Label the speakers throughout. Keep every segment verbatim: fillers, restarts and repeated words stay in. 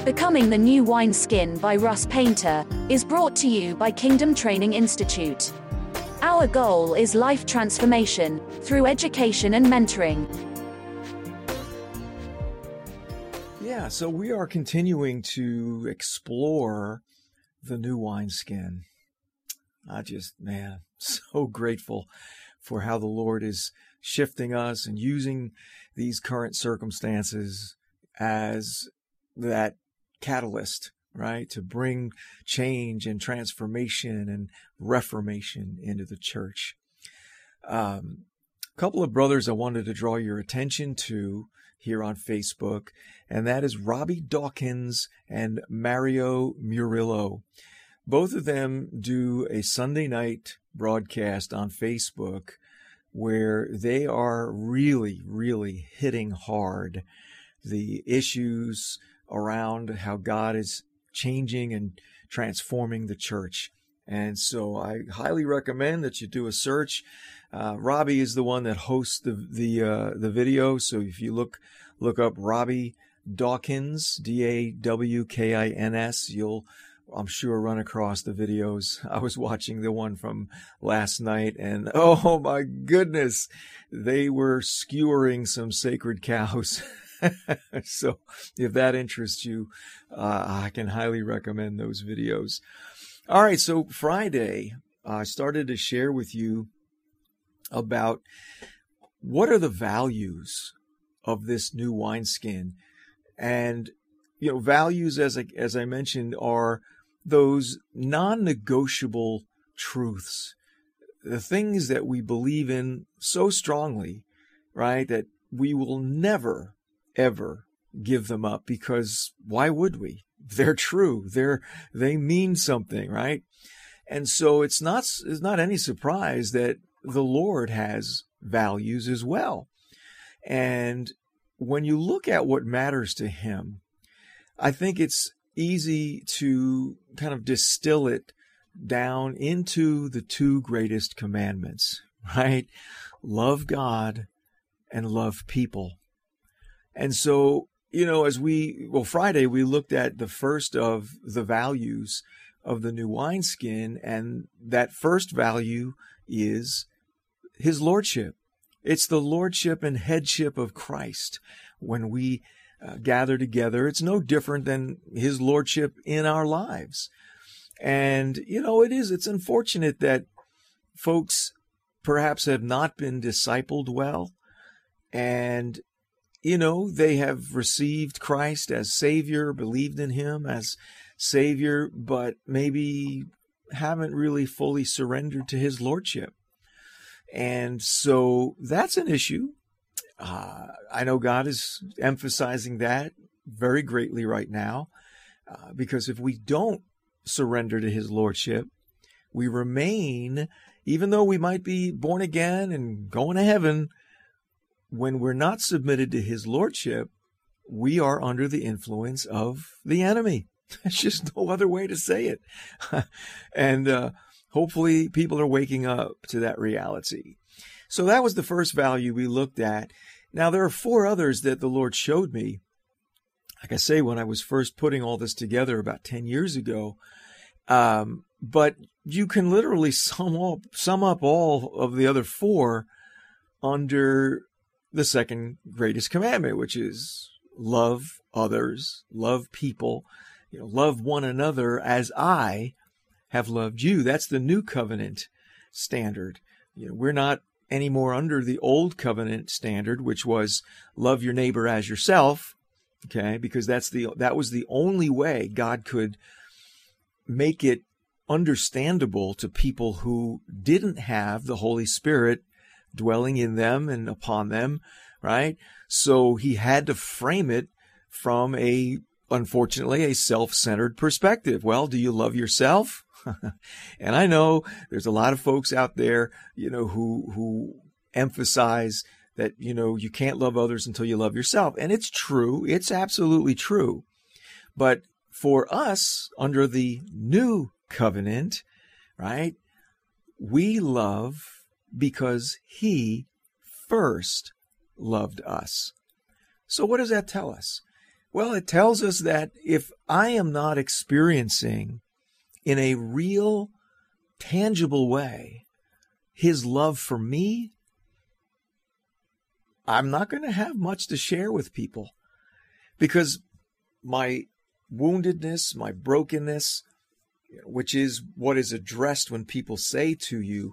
Speaker 1: Becoming the New Wineskin by Russ Painter is brought to you by Kingdom Training Institute. Our goal is life transformation through education and mentoring.
Speaker 2: Yeah, so we are continuing to explore the new wineskin. I just, man, so grateful for how the Lord is shifting us and using these current circumstances as that catalyst, right, to bring change and transformation and reformation into the church. Um, a couple of brothers I wanted to draw your attention to here on Facebook, and that is Robbie Dawkins and Mario Murillo. Both of them do a Sunday night broadcast on Facebook where they are really, really hitting hard the issues around how God is changing and transforming the church. And so I highly recommend that you do a search. Uh, Robbie is the one that hosts the the uh, the video. So if you look look up Robbie Dawkins, D A W K I N S, you'll, I'm sure, run across the videos. I was watching the one from last night, and oh my goodness, they were skewering some sacred cows. So if that interests you, uh, I can highly recommend those videos. All right, so Friday, I started to share with you about what are the values of this new wineskin. And, you know, values, as I, as I mentioned, are those non-negotiable truths, the things that we believe in so strongly, right, that we will never, ever give them up, because why would we? They're true. They're, they mean something, right? And so it's not, it's not any surprise that the Lord has values as well. And when you look at what matters to him, I think it's easy to kind of distill it down into the two greatest commandments, right? Love God and love people. And so, you know, as we, well, Friday, we looked at the first of the values of the new wineskin, and that first value is his lordship. It's the lordship and headship of Christ. When we uh, gather together, it's no different than his lordship in our lives. And, you know, it is, it's unfortunate that folks perhaps have not been discipled well, and you know, they have received Christ as Savior, believed in him as Savior, but maybe haven't really fully surrendered to his lordship. And so that's an issue. Uh, I know God is emphasizing that very greatly right now, uh, because if we don't surrender to his lordship, we remain, even though we might be born again and going to heaven, when we're not submitted to his lordship, we are under the influence of the enemy. There's just no other way to say it. And uh, hopefully people are waking up to that reality. So that was the first value we looked at. Now, there are four others that the Lord showed me. Like I say, when I was first putting all this together about ten years ago. Um, but you can literally sum up, sum up all of the other four under the second greatest commandment, which is love others, love people, you know, love one another as I have loved you. That's the new covenant standard. You know, we're not anymore under the old covenant standard, which was love your neighbor as yourself. Okay. Because that's the, that was the only way God could make it understandable to people who didn't have the Holy Spirit dwelling in them and upon them, right? So he had to frame it from a, unfortunately, a self-centered perspective. Well, do you love yourself? And I know there's a lot of folks out there, you know, who, who emphasize that, you know, you can't love others until you love yourself. And it's true. It's absolutely true. But for us, under the new covenant, right, we love because he first loved us. So what does that tell us? Well, it tells us that if I am not experiencing in a real, tangible way his love for me, I'm not going to have much to share with people, because my woundedness, my brokenness, which is what is addressed when people say to you,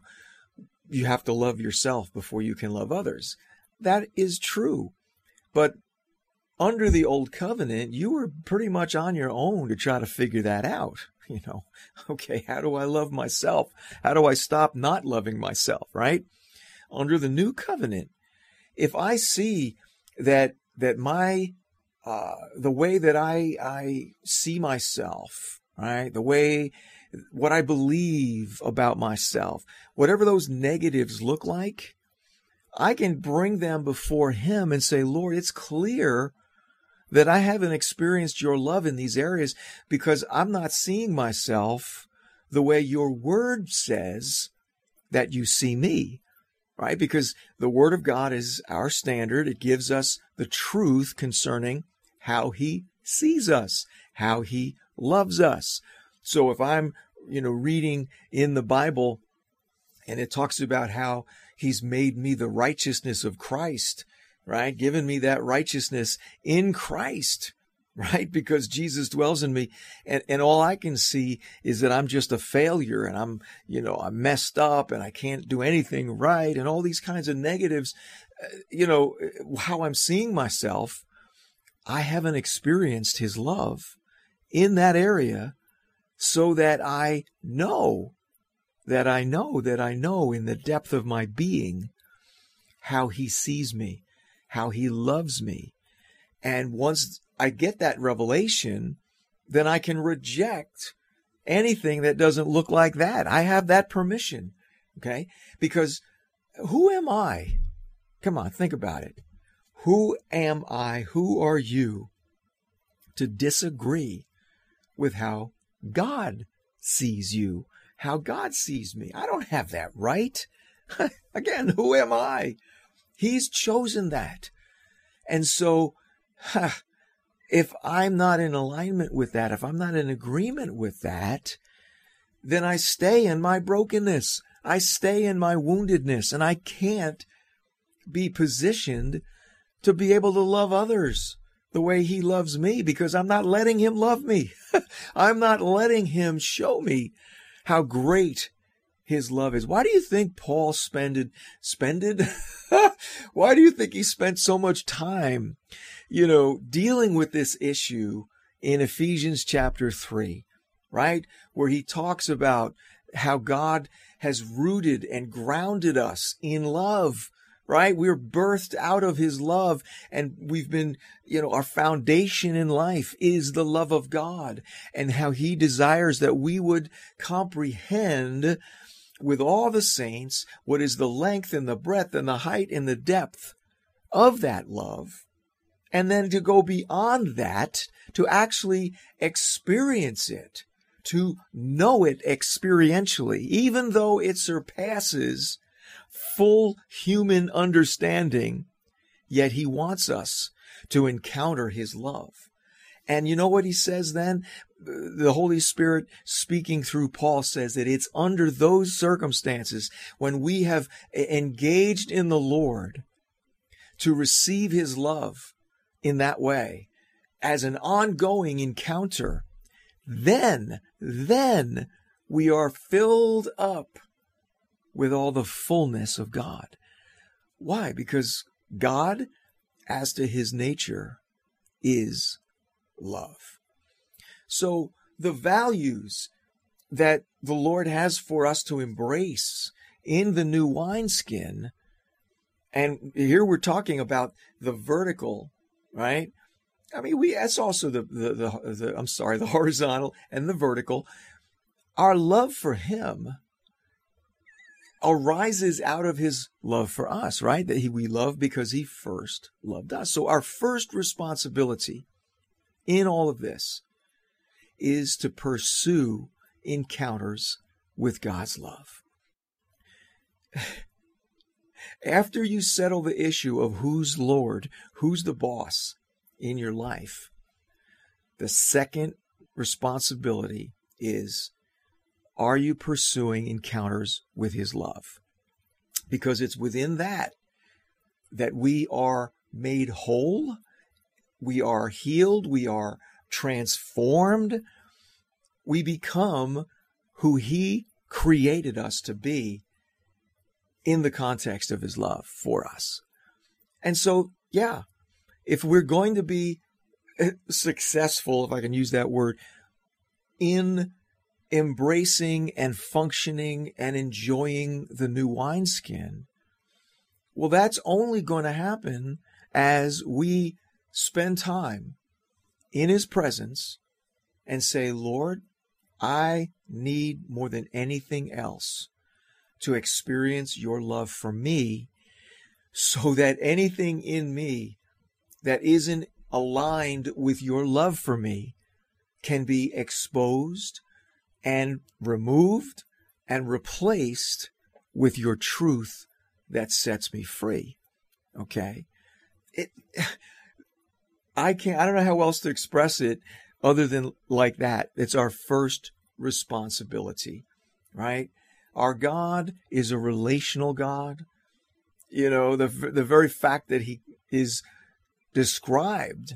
Speaker 2: you have to love yourself before you can love others. That is true. But under the old covenant, you were pretty much on your own to try to figure that out. You know, okay, how do I love myself? How do I stop not loving myself, right? Under the new covenant, if I see that that my uh, the way that I I see myself, right, the way what I believe about myself, whatever those negatives look like, I can bring them before Him and say, Lord, it's clear that I haven't experienced your love in these areas because I'm not seeing myself the way your word says that you see me, right? Because the word of God is our standard. It gives us the truth concerning how He sees us, how He loves us. So if I'm, you know, reading in the Bible and it talks about how He's made me the righteousness of Christ, right? Given me that righteousness in Christ, right? Because Jesus dwells in me. And, and all I can see is that I'm just a failure and I'm, you know, I'm messed up and I can't do anything right and all these kinds of negatives, you know, how I'm seeing myself. I haven't experienced His love in that area so that I know that I know that I know in the depth of my being how He sees me, how He loves me. And once I get that revelation, then I can reject anything that doesn't look like that. I have that permission, okay? Because who am I? Come on, think about it. Who am I? Who are you to disagree with how God sees you, how God sees me? I don't have that right. Again, who am I? He's chosen that. And so, huh, if I'm not in alignment with that, if I'm not in agreement with that, then I stay in my brokenness. I stay in my woundedness, and I can't be positioned to be able to love others the way He loves me because I'm not letting Him love me. I'm not letting Him show me how great His love is. Why do you think Paul spended, spended? Why do you think he spent so much time, you know, dealing with this issue in Ephesians chapter three, right? Where he talks about how God has rooted and grounded us in love, right? We're birthed out of His love, and we've been, you know, our foundation in life is the love of God, and how He desires that we would comprehend with all the saints what is the length and the breadth and the height and the depth of that love. And then to go beyond that, to actually experience it, to know it experientially, even though it surpasses full human understanding, yet He wants us to encounter His love. And you know what He says then? The Holy Spirit speaking through Paul says that it's under those circumstances when we have engaged in the Lord to receive His love in that way as an ongoing encounter, then, then we are filled up with all the fullness of God. Why? Because God, as to His nature, is love. So the values that the Lord has for us to embrace in the new wineskin, and here we're talking about the vertical, right? I mean, we that's also the, the, the, the I'm sorry, the horizontal and the vertical. Our love for Him arises out of His love for us, right? That he, we love because He first loved us. So our first responsibility in all of this is to pursue encounters with God's love. After you settle the issue of who's Lord, who's the boss in your life, The second responsibility is, are you pursuing encounters with his love? Because it's within that that we are made whole, we are healed, we are transformed, we become who he created us to be in the context of his love for us. And so, yeah, if we're going to be successful, if I can use that word, in embracing and functioning and enjoying the new wineskin, well, that's only going to happen as we spend time in his presence and say, Lord, I need more than anything else to experience your love for me, so that anything in me that isn't aligned with your love for me can be exposed and removed and replaced with your truth that sets me free. Okay? It, I can't, I don't know how else to express it other than like that. It's our first responsibility, right? Our God is a relational God. You know, the the very fact that he is described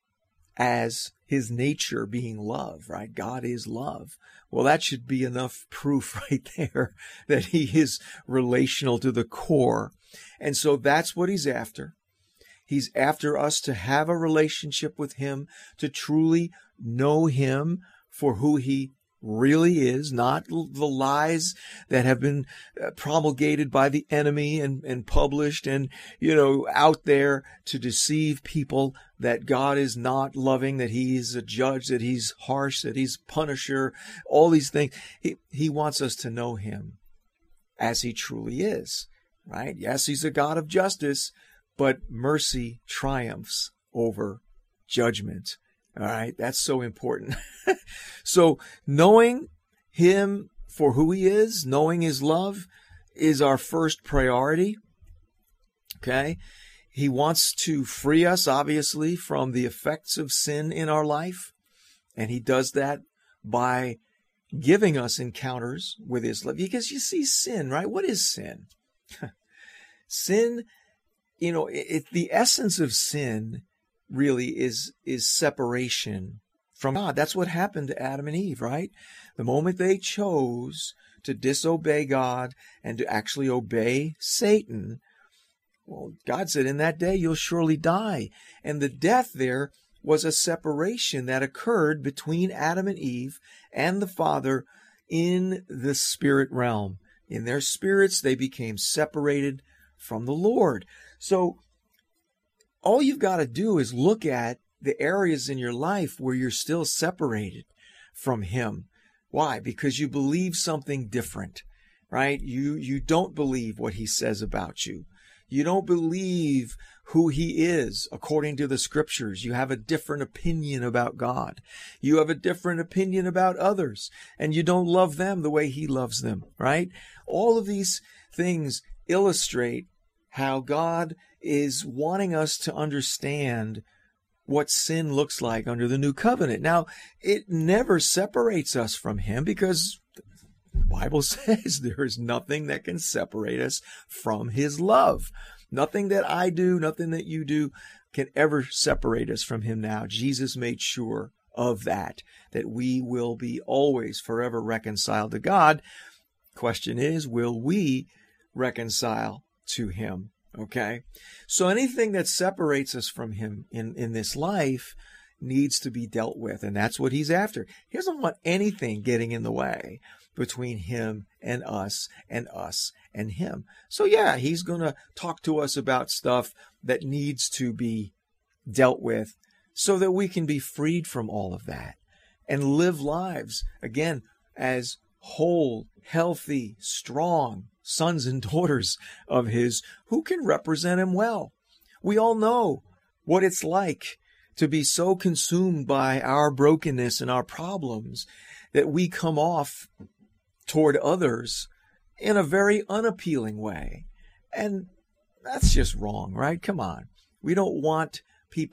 Speaker 2: as his nature being love, right? God is love. Well, that should be enough proof right there that he is relational to the core. And so that's what he's after. He's after us to have a relationship with him, to truly know him for who he really is, not the lies that have been promulgated by the enemy and, and published and, you know, out there to deceive people that God is not loving, that he is a judge, that he's harsh, that he's punisher, all these things. He, he wants us to know him as he truly is, right? Yes, he's a God of justice, but mercy triumphs over judgment. All right, that's so important. So knowing him for who he is, knowing his love is our first priority. Okay, he wants to free us, obviously, from the effects of sin in our life. And he does that by giving us encounters with his love. Because you see sin, right? What is sin? Sin, you know, it, it, the essence of sin really is is separation from God. That's what happened to Adam and Eve, right? The moment they chose to disobey God and to actually obey Satan, well, God said, in that day you'll surely die. And the death there was a separation that occurred between Adam and Eve and the Father in the spirit realm. In their spirits, they became separated from the Lord. So all you've got to do is look at the areas in your life where you're still separated from him. Why? Because you believe something different, right? You, you don't believe what he says about you. You don't believe who he is according to the scriptures. You have a different opinion about God. You have a different opinion about others, and you don't love them the way he loves them, right? All of these things illustrate how God is wanting us to understand what sin looks like under the new covenant. Now, it never separates us from him, because the Bible says there is nothing that can separate us from his love. Nothing that I do, nothing that you do can ever separate us from him now. Jesus made sure of that, that we will be always forever reconciled to God. Question is, will we reconcile to him? Okay, so anything that separates us from him in, in this life needs to be dealt with, and that's what he's after. He doesn't want anything getting in the way between him and us and us and him. So yeah, he's going to talk to us about stuff that needs to be dealt with so that we can be freed from all of that and live lives, again, as whole, healthy, strong sons and daughters of his who can represent him well. We all know what it's like to be so consumed by our brokenness and our problems that we come off toward others in a very unappealing way. And that's just wrong, right? Come on. We don't want people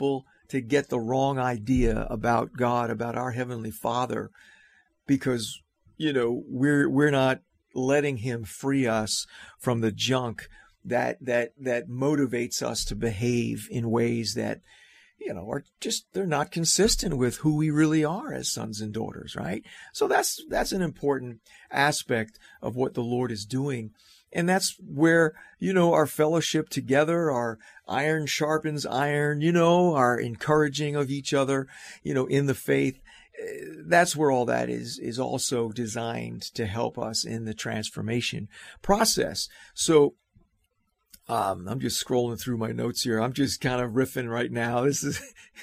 Speaker 2: to get the wrong idea about God, about our Heavenly Father, because, you know, we're we're not letting him free us from the junk that that that motivates us to behave in ways that, you know, are just, they're not consistent with who we really are as sons and daughters, right? So that's that's an important aspect of what the Lord is doing. And that's where, you know, our fellowship together, our iron sharpens iron, you know, our encouraging of each other, you know, in the faith. That's where all that is, is also designed to help us in the transformation process. So, Um, I'm just scrolling through my notes here. I'm just kind of riffing right now. This is,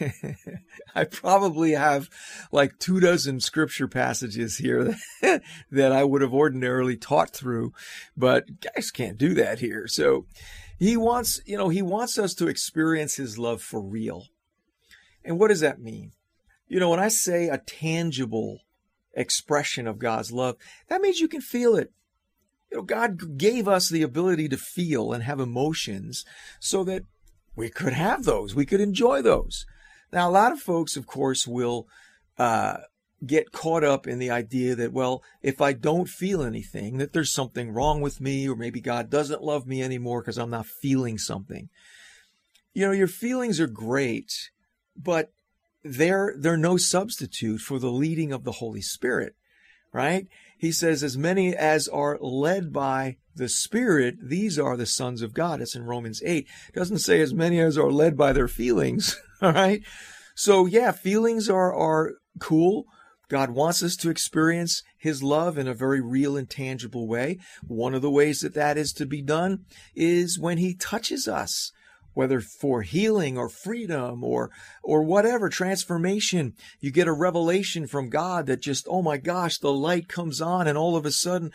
Speaker 2: I probably have like two dozen scripture passages here that, that I would have ordinarily taught through, but guys can't do that here. So he wants, you know, he wants us to experience his love for real. And what does that mean? You know, when I say a tangible expression of God's love, that means you can feel it. You know, God gave us the ability to feel and have emotions so that we could have those. We could enjoy those. Now, a lot of folks, of course, will uh, get caught up in the idea that, well, if I don't feel anything, that there's something wrong with me, or maybe God doesn't love me anymore because I'm not feeling something. You know, your feelings are great, but they're, they're no substitute for the leading of the Holy Spirit, right? He says, as many as are led by the Spirit, these are the sons of God. That's in Romans eight. It doesn't say as many as are led by their feelings. All right. So yeah, feelings are, are cool. God wants us to experience his love in a very real and tangible way. One of the ways that that is to be done is when he touches us, whether for healing or freedom or or whatever, transformation. You get a revelation from God that just, oh my gosh, the light comes on and all of a sudden,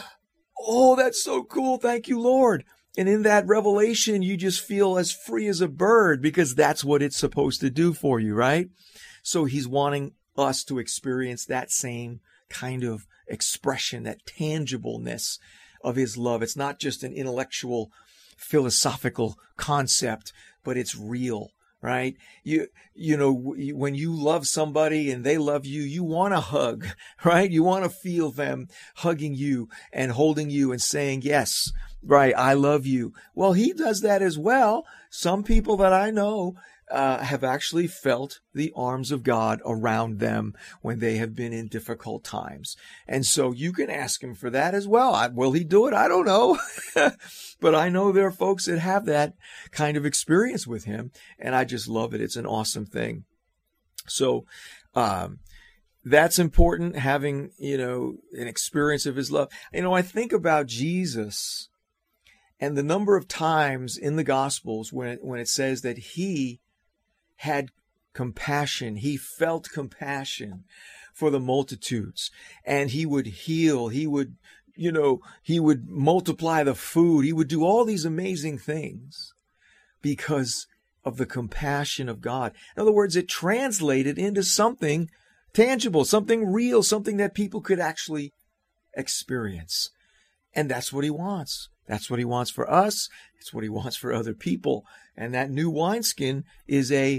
Speaker 2: oh, that's so cool. Thank you, Lord. And in that revelation, you just feel as free as a bird because that's what it's supposed to do for you, right? So he's wanting us to experience that same kind of expression, that tangibleness of his love. It's not just an intellectual philosophical concept, but it's real, right? You, you know, when you love somebody and they love you, you want to hug, right? You want to feel them hugging you and holding you and saying, yes, right, I love you. Well, he does that as well. Some people that I know Uh, have actually felt the arms of God around them when they have been in difficult times. And so you can ask him for that as well. I, will he do it? I don't know. But I know there are folks that have that kind of experience with him. And I just love it. It's an awesome thing. So, um, that's important, having, you know, an experience of his love. You know, I think about Jesus and the number of times in the Gospels when, when it says that he had compassion. He felt compassion for the multitudes, and he would heal. He would, you know, he would multiply the food. He would do all these amazing things because of the compassion of God. In other words, it translated into something tangible, something real, something that people could actually experience. And that's what he wants. That's what he wants for us. It's what he wants for other people. And that new wineskin is a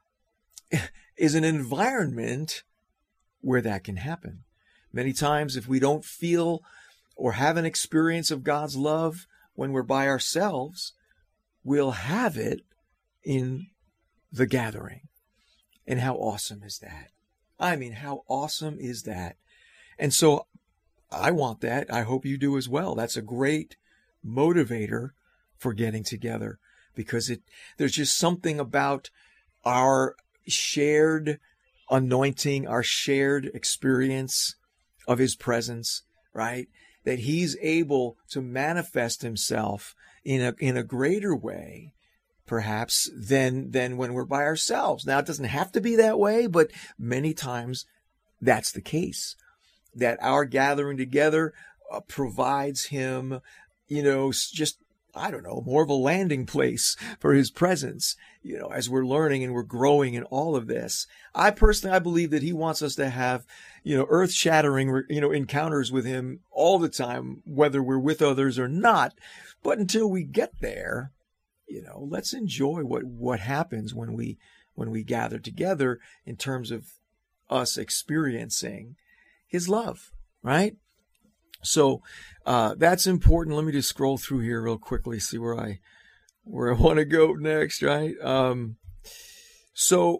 Speaker 2: is an environment where that can happen. Many times, if we don't feel or have an experience of God's love when we're by ourselves, we'll have it in the gathering. And how awesome is that? I mean, how awesome is that? And so I want that. I hope you do as well. That's a great motivator for getting together, because it there's just something about our shared anointing, our shared experience of his presence, right? That he's able to manifest himself in a in a greater way, perhaps, than than when we're by ourselves. Now, it doesn't have to be that way, but many times that's the case. That our gathering together uh, provides him, you know, just, I don't know, more of a landing place for his presence, you know, as we're learning and we're growing in all of this. I personally, I believe that he wants us to have, you know, earth shattering, you know, encounters with him all the time, whether we're with others or not. But until we get there, you know, let's enjoy what, what happens when we, when we gather together in terms of us experiencing his love, right? So uh, that's important. Let me just scroll through here real quickly, see where I where I want to go next, right? Um, so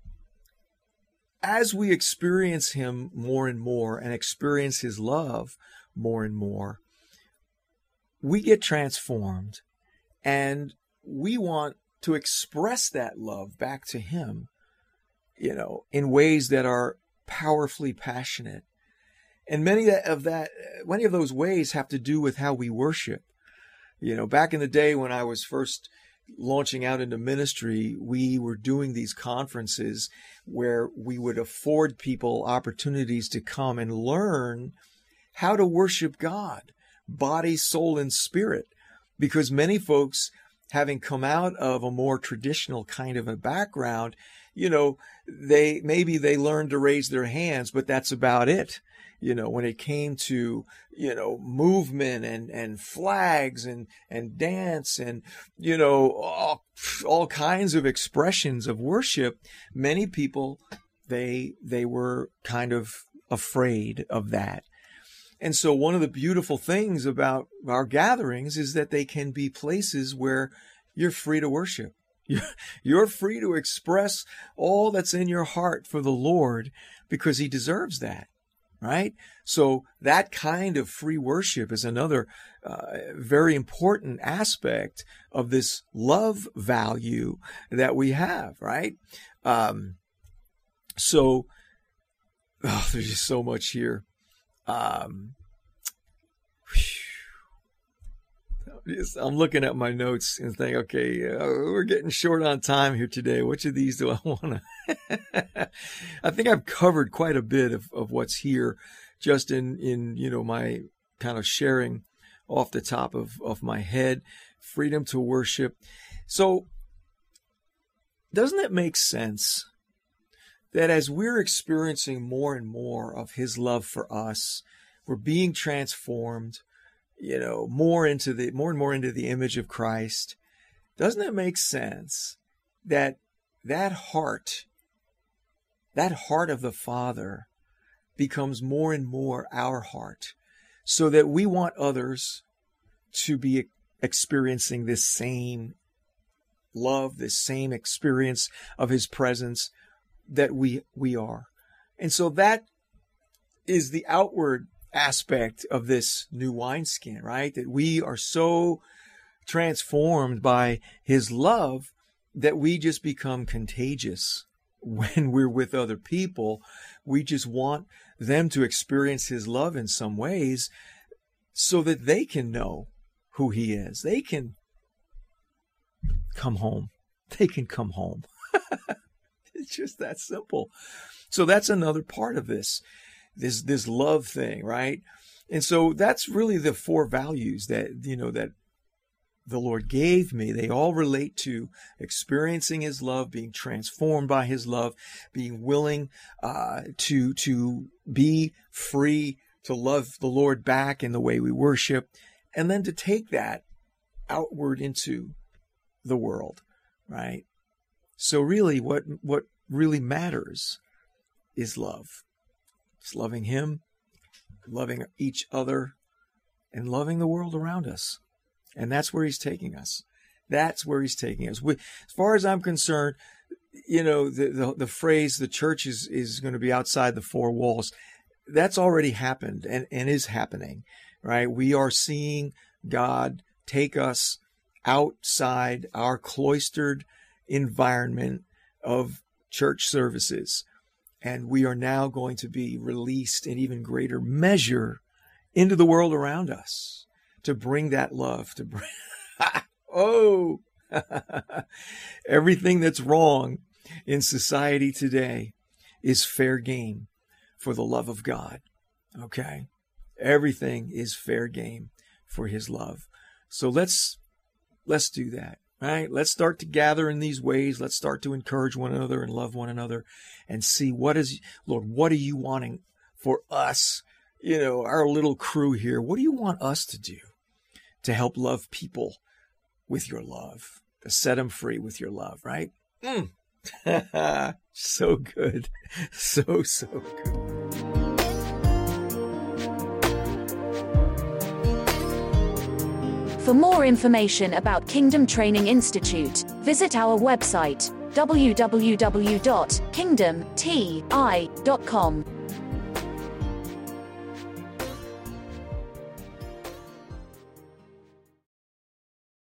Speaker 2: as we experience him more and more and experience his love more and more, we get transformed, and we want to express that love back to him, you know, in ways that are powerfully passionate. And many of that, many of those ways have to do with how we worship. You know, back in the day when I was first launching out into ministry, we were doing these conferences where we would afford people opportunities to come and learn how to worship God, body, soul, and spirit. Because many folks, having come out of a more traditional kind of a background, you know, they maybe they learned to raise their hands, but that's about it. You know, when it came to, you know, movement and, and flags and, and dance and, you know, all, all kinds of expressions of worship, many people, they, they were kind of afraid of that. And so one of the beautiful things about our gatherings is that they can be places where you're free to worship. You're, you're free to express all that's in your heart for the Lord, because he deserves that. Right? So that kind of free worship is another uh, very important aspect of this love value that we have, right? Um, so oh, there's just so much here. Um, I'm looking at my notes and think, okay, uh, we're getting short on time here today. Which of these do I want to? I think I've covered quite a bit of, of what's here, just in, in, you know, my kind of sharing off the top of, of my head, freedom to worship. So doesn't it make sense that as we're experiencing more and more of his love for us, we're being transformed, you know, more into the, more and more into the image of Christ? Doesn't it make sense that that heart, that heart of the Father becomes more and more our heart, so that we want others to be experiencing this same love, this same experience of his presence that we, we are. And so that is the outward aspect of this new wineskin, right? That we are so transformed by his love that we just become contagious when we're with other people. We just want them to experience his love in some ways so that they can know who he is. They can come home. They can come home. It's just that simple. So that's another part of this. This this love thing, right? And so that's really the four values that, you know, that the Lord gave me. They all relate to experiencing his love, being transformed by his love, being willing uh, to to be free to love the Lord back in the way we worship, and then to take that outward into the world, right? So really what what really matters is love. It's loving him, loving each other, and loving the world around us. And that's where he's taking us. That's where he's taking us. We, as far as I'm concerned, you know, the, the, the phrase, the church is, is going to be outside the four walls, that's already happened and, and is happening, right? We are seeing God take us outside our cloistered environment of church services. And we are now going to be released in even greater measure into the world around us to bring that love, to bring, oh, everything that's wrong in society today is fair game for the love of God. Okay. Everything is fair game for his love. So let's, let's do that. Right? Let's start to gather in these ways. Let's start to encourage one another and love one another and see what is, Lord, what are you wanting for us? You know, our little crew here. What do you want us to do to help love people with your love, to set them free with your love, right? Mm. So good. So, so good.
Speaker 1: For more information about Kingdom Training Institute, visit our website, w w w dot kingdom t i dot com.